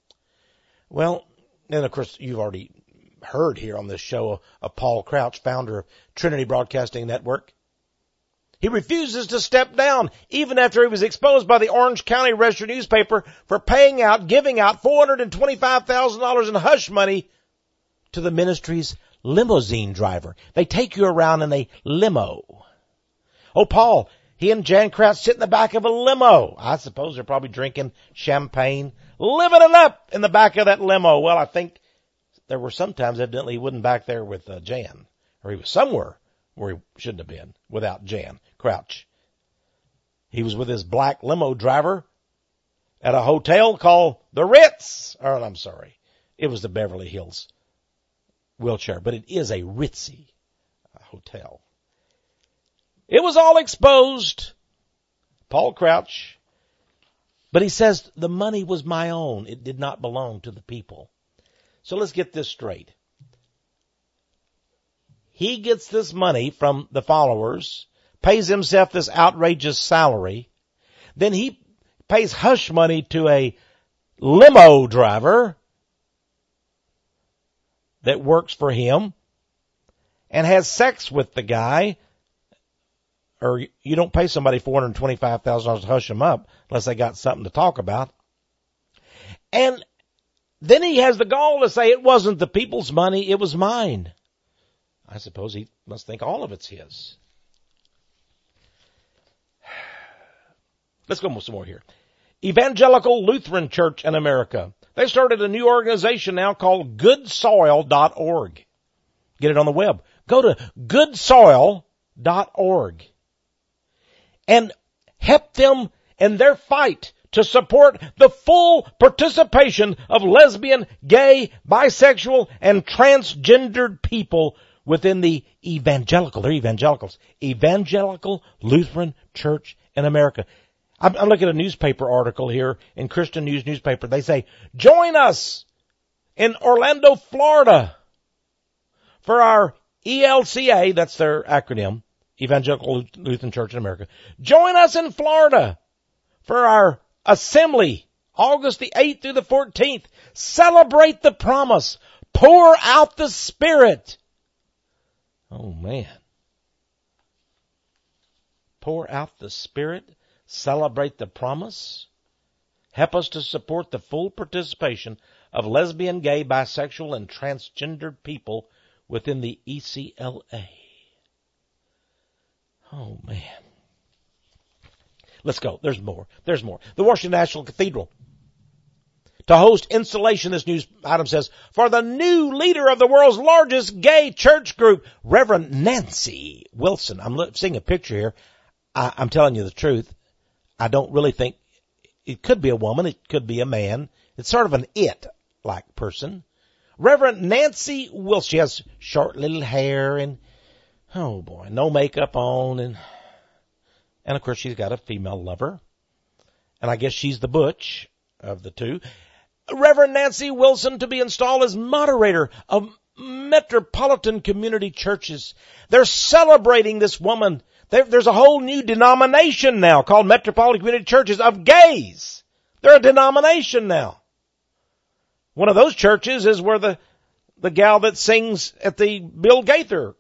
Well, and of course, you've already heard here on this show of Paul Crouch, founder of Trinity Broadcasting Network. He refuses to step down, even after he was exposed by the Orange County Register newspaper for paying out, giving out four hundred twenty-five thousand dollars in hush money to the ministry's limousine driver. They take you around in a limo. Oh, Paul, he and Jan Crouch sit in the back of a limo. I suppose they're probably drinking champagne, living it up in the back of that limo. Well, I think there were sometimes, evidently, he wasn't back there with uh, Jan, or he was somewhere where he shouldn't have been without Jan Crouch. He was with his black limo driver at a hotel called the Ritz. Or, I'm sorry, it was the Beverly Hills Wilshire, but it is a ritzy hotel. It was all exposed. Paul Crouch. But he says the money was my own. It did not belong to the people. So let's get this straight. He gets this money from the followers, pays himself this outrageous salary. Then he pays hush money to a limo driver that works for him and has sex with the guy. Or you don't pay somebody four hundred twenty-five thousand dollars to hush them up unless they got something to talk about. And then he has the gall to say it wasn't the people's money, it was mine. I suppose he must think all of it's his. Let's go some more here. Evangelical Lutheran Church in America. They started a new organization now called good soil dot org. Get it on the web. Go to good soil dot org and help them in their fight to support the full participation of lesbian, gay, bisexual, and transgendered people within the evangelical, they're evangelicals, Evangelical Lutheran Church in America. I'm, I'm looking at a newspaper article here in Christian News newspaper. They say, join us in Orlando, Florida for our E L C A, that's their acronym, Evangelical Lutheran Church in America. Join us in Florida for our assembly, August the eighth through the fourteenth. Celebrate the promise. Pour out the Spirit. Oh, man. Pour out the Spirit. Celebrate the promise. Help us to support the full participation of lesbian, gay, bisexual, and transgendered people within the E C L A. Oh, man. Let's go. There's more. There's more. The Washington National Cathedral. To host installation, this news item says, for the new leader of the world's largest gay church group, Reverend Nancy Wilson. I'm seeing a picture here. I, I'm telling you the truth. I don't really think it could be a woman. It could be a man. It's sort of an it-like person. Reverend Nancy Wilson. She has short little hair and, oh boy, no makeup on. And, and of course she's got a female lover. And I guess she's the butch of the two. Reverend Nancy Wilson to be installed as moderator of Metropolitan Community Churches. They're celebrating this woman. There's a whole new denomination now called Metropolitan Community Churches of gays. They're a denomination now. One of those churches is where the, the gal that sings at the Bill Gaither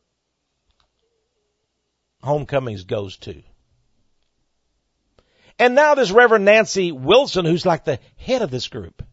homecomings goes to. And now this Reverend Nancy Wilson, who's like the head of this group,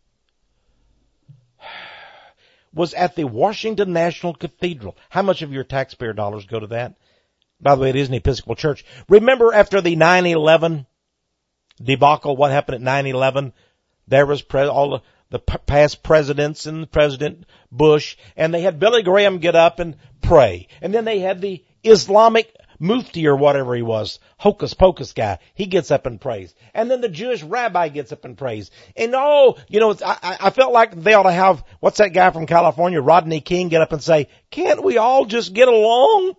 was at the Washington National Cathedral. How much of your taxpayer dollars go to that? By the way, it is an Episcopal church. Remember after the nine eleven debacle, what happened at nine eleven? There was pre- all the, the p- past presidents and President Bush, and they had Billy Graham get up and pray. And then they had the Islamic Mufti or whatever he was, hocus pocus guy. He gets up and prays. And then the Jewish rabbi gets up and prays. And oh, you know, it's, I, I felt like they ought to have, what's that guy from California, Rodney King, get up and say, can't we all just get along?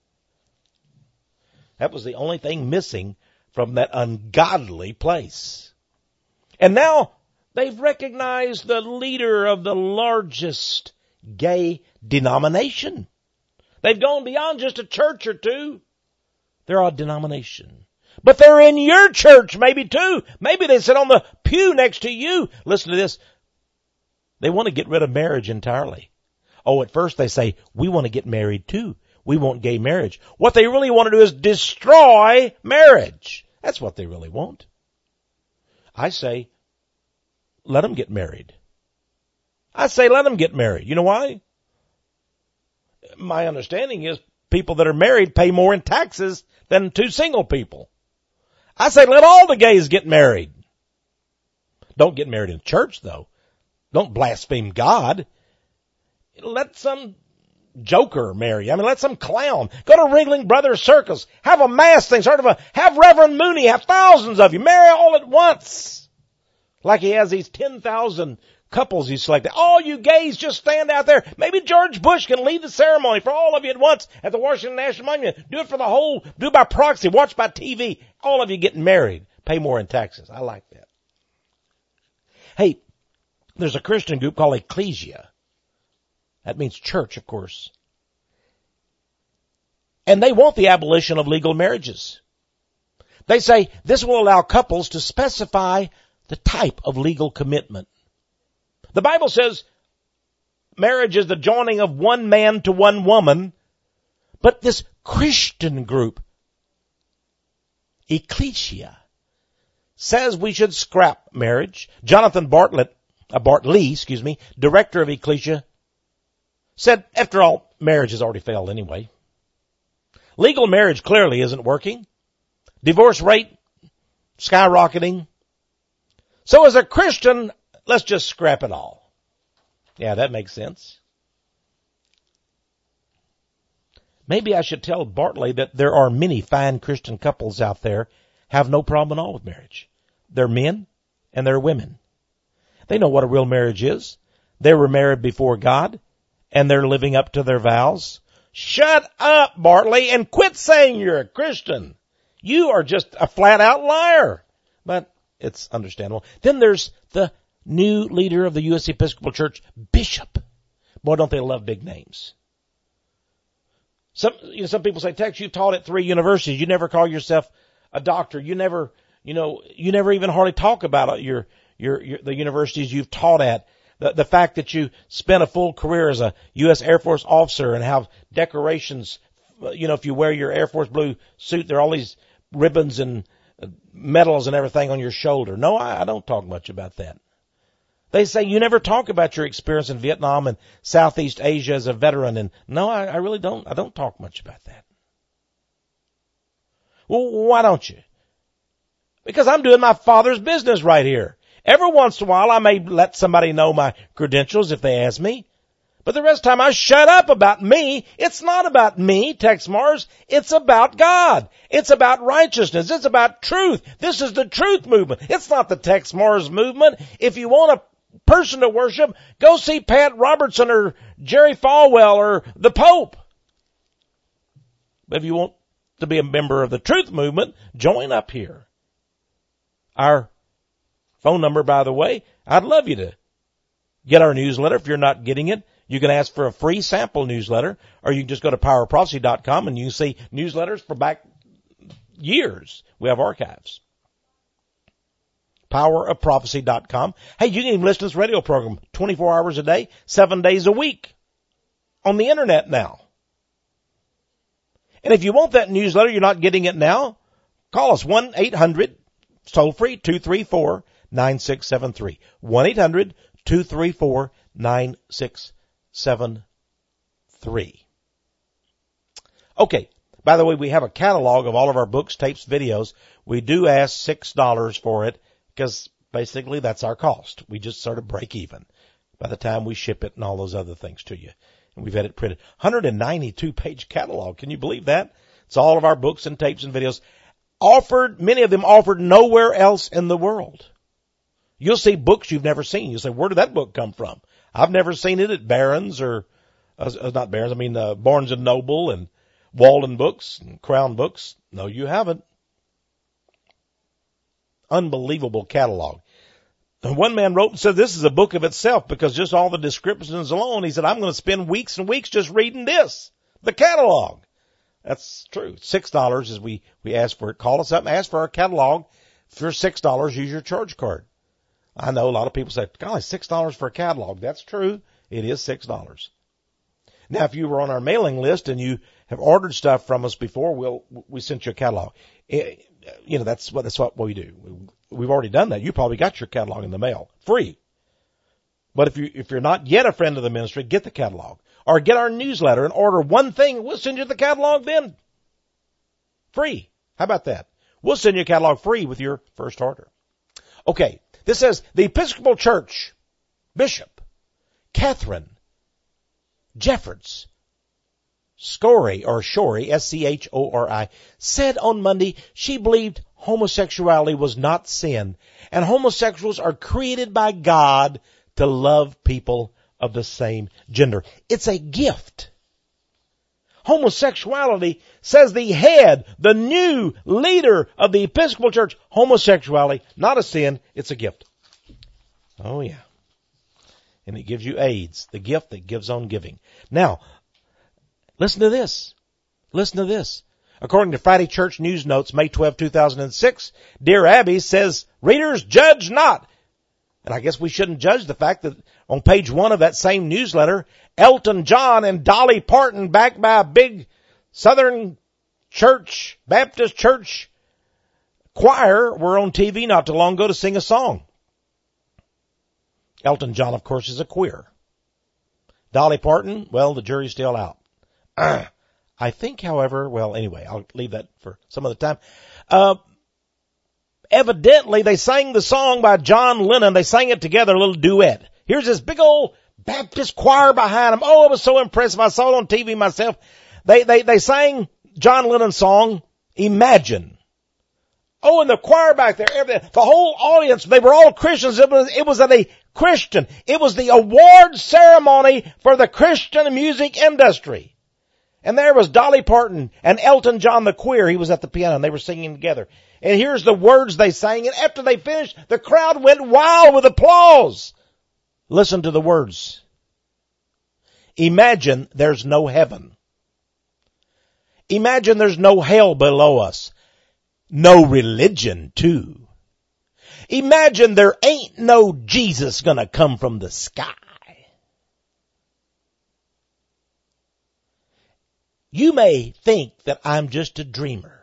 That was the only thing missing from that ungodly place. And now they've recognized the leader of the largest gay denomination. They've gone beyond just a church or two. They're a denomination. But they're in your church maybe too. Maybe they sit on the pew next to you. Listen to this. They want to get rid of marriage entirely. Oh, at first they say, we want to get married too. We want gay marriage. What they really want to do is destroy marriage. That's what they really want. I say, let them get married. I say, let them get married. You know why? My understanding is people that are married pay more in taxes than two single people. I say, let all the gays get married. Don't get married in church, though. Don't blaspheme God. Let some joker marry. I mean, let some clown. Go to Ringling Brothers Circus. Have a mass thing. Sort of a, have Reverend Mooney. Have thousands of you. Marry all at once. Like he has these ten thousand couples he's selected. All you gays just stand out there. Maybe George Bush can lead the ceremony for all of you at once at the Washington National Monument. Do it for the whole, do it by proxy, watch by T V. All of you getting married. Pay more in taxes. I like that. Hey, there's a Christian group called Ecclesia. That means church, of course. And they want the abolition of legal marriages. They say this will allow couples to specify the type of legal commitment. The Bible says marriage is the joining of one man to one woman, but this Christian group, Ecclesia, says we should scrap marriage. Jonathan Bartlett, uh, Bartley, excuse me, director of Ecclesia, said, after all, marriage has already failed anyway. Legal marriage clearly isn't working. Divorce rate skyrocketing. So as a Christian, let's just scrap it all. Yeah, that makes sense. Maybe I should tell Bartley that there are many fine Christian couples out there have no problem at all with marriage. They're men and they're women. They know what a real marriage is. They were married before God and they're living up to their vows. Shut up, Bartley, and quit saying you're a Christian. You are just a flat out liar. But it's understandable. Then there's the new leader of the U S Episcopal Church, Bishop. Boy, don't they love big names. Some, you know, some people say, Tex, you taught at three universities. You never call yourself a doctor. You never, you know, you never even hardly talk about your, your, your the universities you've taught at. The, the fact that you spent a full career as a U S Air Force officer and have decorations, you know, if you wear your Air Force blue suit, there are all these ribbons and medals and everything on your shoulder. No, I, I don't talk much about that. They say you never talk about your experience in Vietnam and Southeast Asia as a veteran. And no, I, I really don't. I don't talk much about that. Well, why don't you? Because I'm doing my Father's business right here. Every once in a while, I may let somebody know my credentials if they ask me. But the rest of the time, I shut up about me. It's not about me, Tex Mars. It's about God. It's about righteousness. It's about truth. This is the truth movement. It's not the Tex Mars movement. If you want a person to worship, go see Pat Robertson or Jerry Falwell or the Pope. But if you want to be a member of the truth movement, join up here. Our phone number, by the way, I'd love you to get our newsletter. If you're not getting it, you can ask for a free sample newsletter, or you can just go to power of prophecy dot com and you can see newsletters for back years. We have archives. power of prophecy dot com. Hey, you can even listen to this radio program twenty-four hours a day, seven days a week on the internet now. And if you want that newsletter, you're not getting it now, call us one eight hundred toll free two three four nine six seven three. one eight hundred two three four nine six seven three. Okay. By the way, we have a catalog of all of our books, tapes, videos. We do ask six dollars for it because basically that's our cost. We just sort of break even by the time we ship it and all those other things to you. And we've had it printed. one hundred ninety-two page catalog. Can you believe that? It's all of our books and tapes and videos. Offered, many of them offered nowhere else in the world. You'll see books you've never seen. You'll say, where did that book come from? I've never seen it at Barron's or, uh, not Barron's, I mean uh, Barnes and Noble and Walden Books and Crown Books. No, you haven't. Unbelievable catalog. And one man wrote and said this is a book of itself because just all the descriptions alone, he said, I'm going to spend weeks and weeks just reading this, the catalog. That's true. Six dollars is we, we ask for it. Call us up and ask for our catalog. For six dollars, use your charge card. I know a lot of people say, golly, six dollars for a catalog. That's true. It is six dollars. Now, if you were on our mailing list and you have ordered stuff from us before, we'll, we sent you a catalog. It, you know, that's what, that's what we do. We've already done that. You probably got your catalog in the mail. Free. But if you, if you're not yet a friend of the ministry, get the catalog. Or get our newsletter and order one thing. We'll send you the catalog then. Free. How about that? We'll send you a catalog free with your first order. Okay. This says, the Episcopal Church, Bishop Catherine Jeffords Schori, or Schori, S C H O R I, said on Monday she believed homosexuality was not sin, and homosexuals are created by God to love people of the same gender. It's a gift. Homosexuality, says the head, the new leader of the Episcopal Church, homosexuality, not a sin, it's a gift. Oh yeah. And it gives you AIDS, the gift that gives on giving. Now, listen to this. Listen to this. According to Friday Church News Notes, May twelfth, two thousand six, Dear Abby says, readers, judge not. And I guess we shouldn't judge the fact that on page one of that same newsletter, Elton John and Dolly Parton, backed by a big Southern church, Baptist church choir, were on T V not too long ago to sing a song. Elton John, of course, is a queer. Dolly Parton, well, the jury's still out. I think, however, well, anyway, I'll leave that for some other time. Uh, evidently they sang the song by John Lennon. They sang it together, a little duet. Here's this big old Baptist choir behind them. Oh, I was so impressive. I saw it on T V myself. They, they, they sang John Lennon's song, Imagine. Oh, and the choir back there, everything, the whole audience, they were all Christians. It was, it was at a Christian. It was the award ceremony for the Christian music industry. And there was Dolly Parton and Elton John the Queer. He was at the piano and they were singing together. And here's the words they sang. And after they finished, the crowd went wild with applause. Listen to the words. Imagine there's no heaven. Imagine there's no hell below us. No religion, too. Imagine there ain't no Jesus gonna come from the sky. You may think that I'm just a dreamer,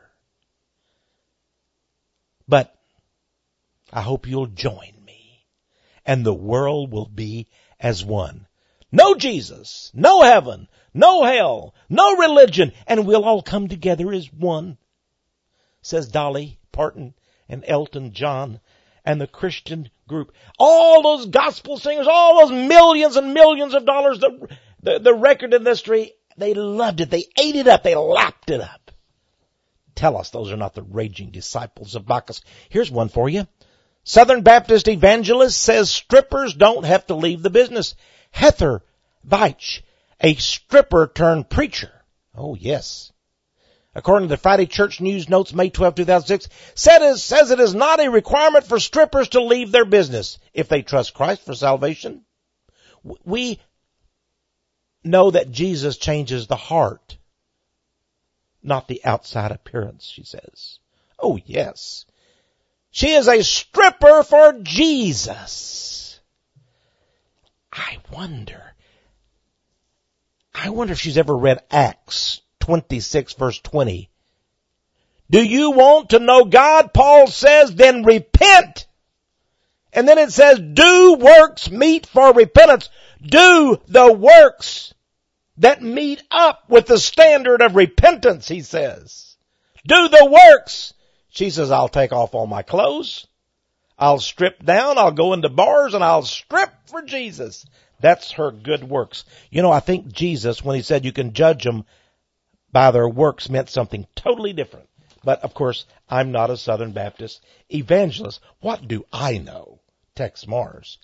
but I hope you'll join me, and the world will be as one. No Jesus, no heaven, no hell, no religion, and we'll all come together as one, says Dolly Parton and Elton John and the Christian group. All those gospel singers, all those millions and millions of dollars, the, the, the record industry, they loved it. They ate it up. They lapped it up. Tell us those are not the raging disciples of Bacchus. Here's one for you. Southern Baptist evangelist says strippers don't have to leave the business. Heather Veitch, a stripper turned preacher. Oh, yes. According to the Friday Church News Notes, May twelfth, two thousand six, said, says it is not a requirement for strippers to leave their business if they trust Christ for salvation. We know that Jesus changes the heart, not the outside appearance, she says. Oh, yes. She is a stripper for Jesus. I wonder, I wonder if she's ever read Acts twenty-six verse twenty. Do you want to know God? Paul says, then repent. And then it says, do works meet for repentance. Do the works that meet up with the standard of repentance, he says. Do the works. She says, I'll take off all my clothes. I'll strip down. I'll go into bars and I'll strip for Jesus. That's her good works. You know, I think Jesus, when he said you can judge them by their works, meant something totally different. But, of course, I'm not a Southern Baptist evangelist. What do I know? Tex Mars.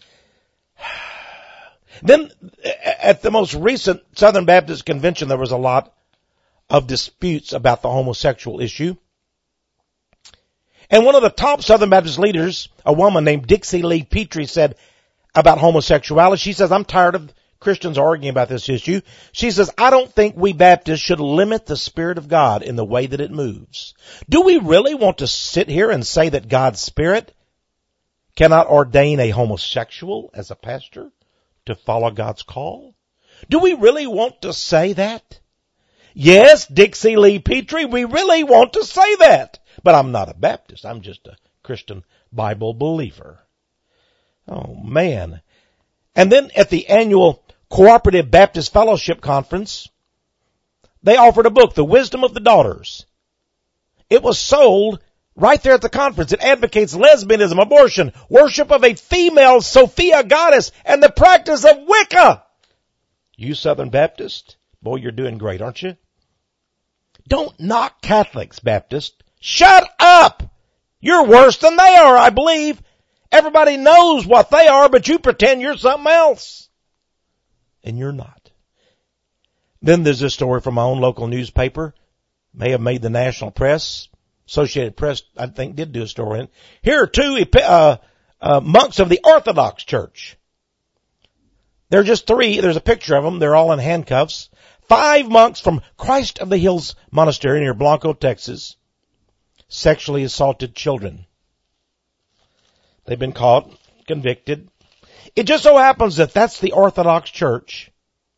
Then, at the most recent Southern Baptist convention, there was a lot of disputes about the homosexual issue. And one of the top Southern Baptist leaders, a woman named Dixie Lee Petrie, said about homosexuality, she says, I'm tired of Christians arguing about this issue. She says, I don't think we Baptists should limit the Spirit of God in the way that it moves. Do we really want to sit here and say that God's Spirit cannot ordain a homosexual as a pastor to follow God's call? Do we really want to say that? Yes, Dixie Lee Petrie, we really want to say that. But I'm not a Baptist. I'm just a Christian Bible believer. Oh, man. And then at the annual Cooperative Baptist Fellowship Conference, they offered a book, The Wisdom of the Daughters. It was sold right there at the conference. It advocates lesbianism, abortion, worship of a female Sophia goddess, and the practice of Wicca. You Southern Baptist, boy, you're doing great, aren't you? Don't knock Catholics, Baptist. Shut up! You're worse than they are, I believe. Everybody knows what they are, but you pretend you're something else. And you're not. Then there's this story from my own local newspaper. May have made the national press. Associated Press, I think, did do a story in it. Here are two uh, uh, monks of the Orthodox Church. There are just three. There's a picture of them. They're all in handcuffs. Five monks from Christ of the Hills Monastery near Blanco, Texas, sexually assaulted children. They've been caught, convicted. It just so happens that that's the Orthodox Church,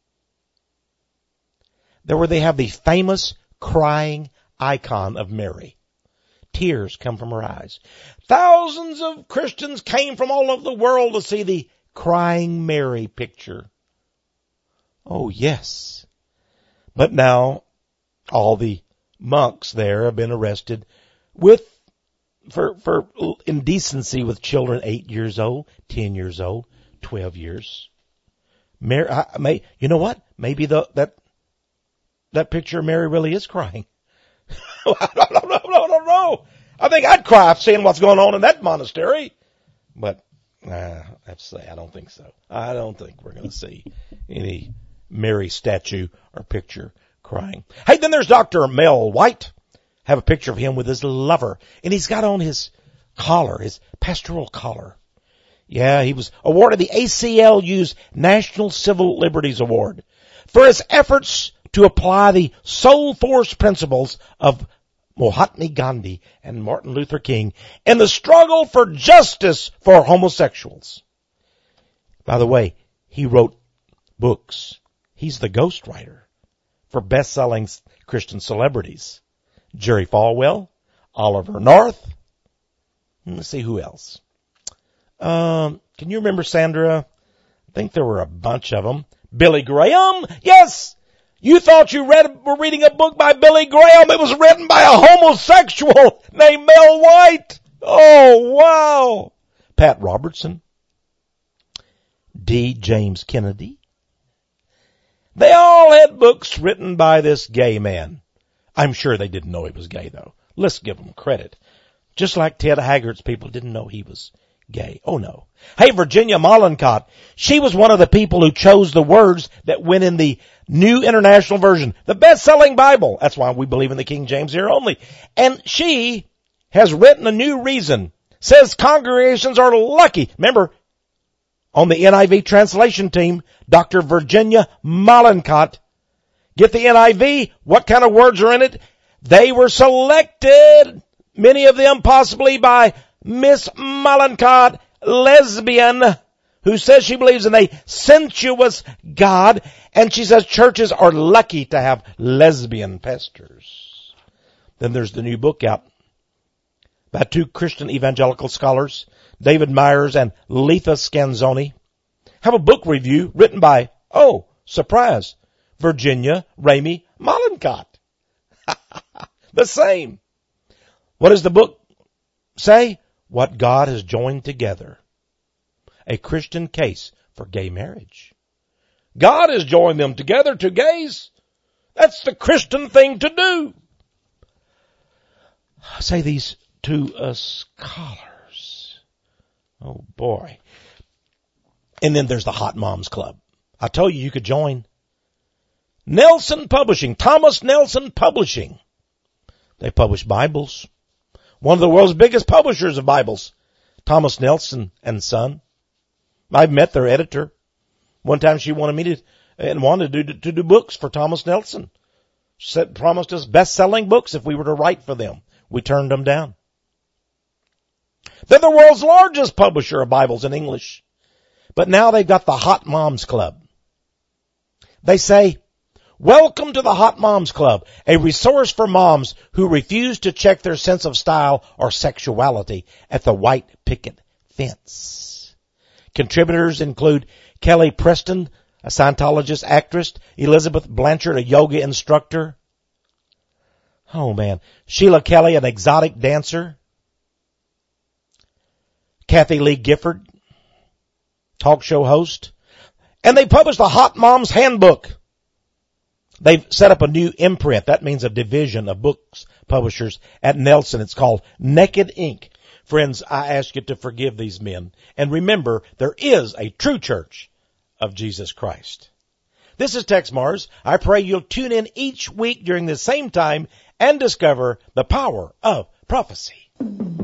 there where they have the famous crying icon of Mary. Tears come from her eyes. Thousands of Christians came from all over the world to see the crying Mary picture. Oh, yes. But now all the monks there have been arrested with for, for indecency with children eight years old, ten years old, twelve years. Mary, I, may, you know what? Maybe the, that, that picture of Mary really is crying. I don't know, I don't know. I think I'd cry seeing what's going on in that monastery. But, uh, I have to say, I don't think so. I don't think we're going to see any Mary statue or picture crying. Hey, then there's Doctor Mel White. Have a picture of him with his lover. And he's got on his collar, his pastoral collar. Yeah, he was awarded the A C L U's National Civil Liberties Award for his efforts to apply the soul force principles of Mahatma Gandhi and Martin Luther King in the struggle for justice for homosexuals. By the way, he wrote books. He's the ghostwriter for best-selling Christian celebrities. Jerry Falwell, Oliver North. Let's see who else. Um, can you remember, Sandra? I think there were a bunch of them. Billy Graham. Yes! You thought you read, were reading a book by Billy Graham. It was written by a homosexual named Mel White. Oh, wow. Pat Robertson. D. James Kennedy. They all had books written by this gay man. I'm sure they didn't know he was gay, though. Let's give them credit. Just like Ted Haggard's people didn't know he was gay. Oh, no. Hey, Virginia Mollenkott, she was one of the people who chose the words that went in the New International Version, the best-selling Bible. That's why we believe in the King James here only. And she has written a new reason. Says congregations are lucky. Remember, on the N I V translation team, Doctor Virginia Mollenkott. Get the N I V. What kind of words are in it? They were selected, many of them possibly by Miss Mollenkott, lesbian, who says she believes in a sensuous God, and she says churches are lucky to have lesbian pastors. Then there's the new book out by two Christian evangelical scholars, David Myers and Letha Scanzoni. Have a book review written by, oh, surprise, Virginia Ramey Mollenkott. The same. What does the book say? What God has joined together. A Christian case for gay marriage. God has joined them together, two gays. That's the Christian thing to do. I say these two uh, scholars. Oh boy. And then there's the Hot Moms Club. I told you you could join. Nelson Publishing, Thomas Nelson Publishing. They publish Bibles. One of the world's biggest publishers of Bibles, Thomas Nelson and Son. I've met their editor. One time she wanted me to, and wanted to do, to do books for Thomas Nelson. She said, promised us best-selling books if we were to write for them. We turned them down. They're the world's largest publisher of Bibles in English. But now they've got the Hot Moms Club. They say, welcome to the Hot Moms Club, a resource for moms who refuse to check their sense of style or sexuality at the white picket fence. Contributors include Kelly Preston, a Scientologist actress, Elizabeth Blanchard, a yoga instructor. Oh man. Sheila Kelly, an exotic dancer. Kathy Lee Gifford, talk show host. And they published the Hot Moms Handbook. They've set up a new imprint. That means a division of books publishers at Nelson. It's called Naked Ink. Friends, I ask you to forgive these men. And remember, there is a true church of Jesus Christ. This is Tex Mars. I pray you'll tune in each week during the same time and discover the power of prophecy.